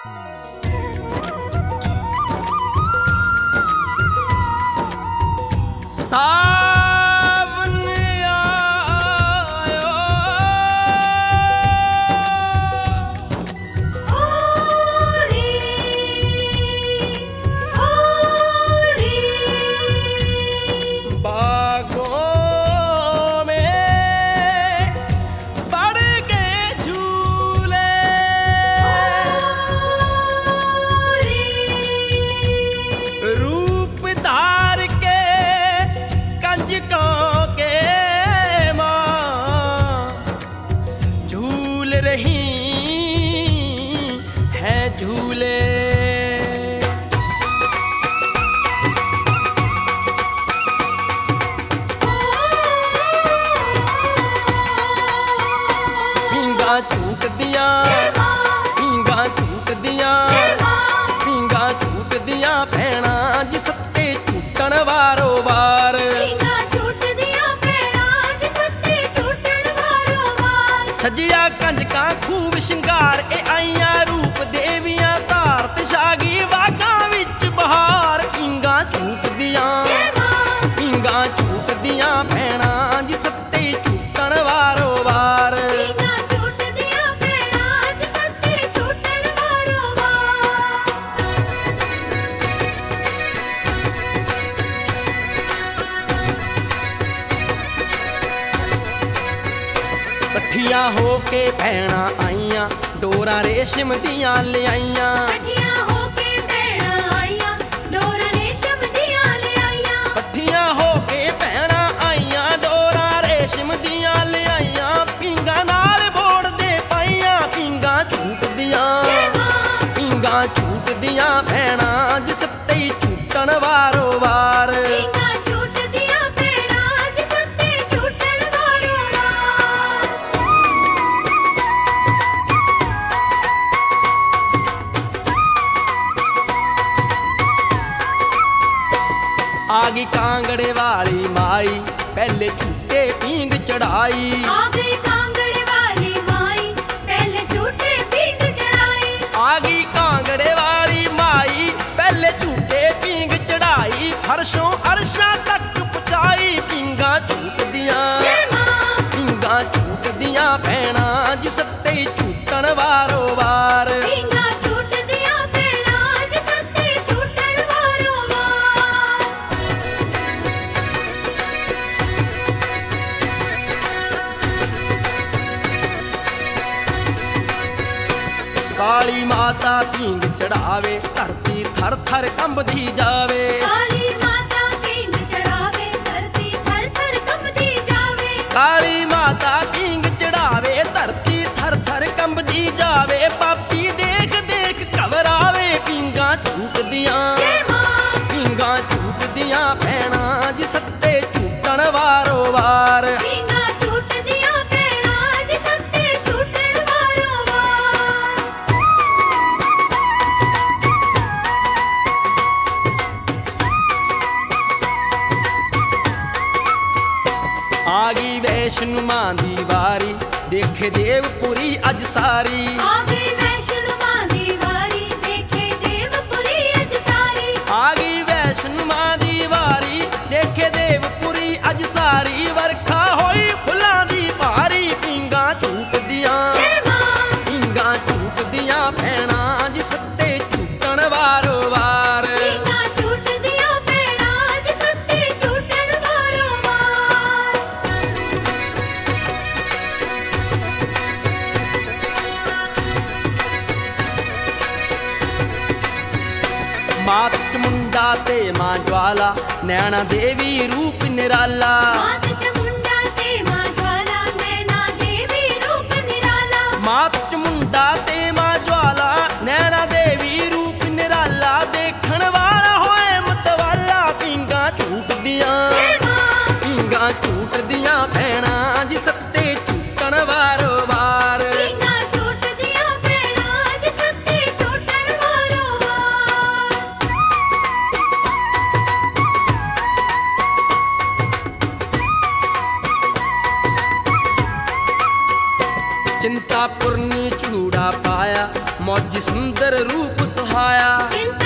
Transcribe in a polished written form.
ਸਾਵਨ ਆਇਓ ਹੋਲੀ ਹੋਲੀ ਬਾਗੋਂ ਮੇਂ ਪੜ ਗਏ ਝੂਲੇ रूप धार के कंजकों के माँ झूल रही है झूले। पींगा झूक दिया पींगा झूक दिया पींगा झूक दिया भैणा जी सत्ते झूटण वारो वार सजिया कंजका खूब शिंगार ए आईया रूप देवियां धार ते छागी वागा विच बहार। पींगा झूक दिया भैणा जी सत्ते झूटण वारो वार। कट्ठियां होके भैणा आईयां डोरा रेशम दियां ले आईयां। कट्ठियां होके भैणा आईयां डोरा रेशम दियां ले आईयां। पींगा नाल बोड़ दे पाईयां पींगा झूक दियां भैणा जिस ते झूटण वारो वार। आगी कांगड़े वाली माई पहले झूठे पींग चढ़ाई। आगी कांगड़े वाली माई पहले झूठे पींग चढ़ाई। फरशों अरशा तक पहुंचाई पींगा झूक दिया भैणा जिस ते झूटण वारो वार। काली माता पींग चढ़ावे धरती थर थर कंबदी जावे। काली माता पींग चढ़ावे धरती थर थर कंबदी जावे। पापी देख देख घबरावे पींगा झूक दिया भैणा जी सत्ते झूटण वारो वार। आगी वैष्णो मां दी वारी देखे देवपुरी अज सारी। आगी वैष्णो मां दी वारी देखे देवपुरी अज सारी। वरखा होई फुलां दी भारी पींगा झूक दिया भैणा जी सत्ते झूटण वारो वार। मात चमुंडा ते मां ज्वाला नैना देवी रूप निराला। मात चमुंडा ते मां ज्वाला नैना नैना देवी रूप निराला। देखण वाला होए मतवाला पींगा झूक दिया भैणा जी सत्ते झूटण वारो वार। चिंतापुरनी चूड़ा पा ਮੌਜੀ ਸੁੰਦਰ ਰੂਪ ਸੁਹਾਇਆ ਕਿੰਤ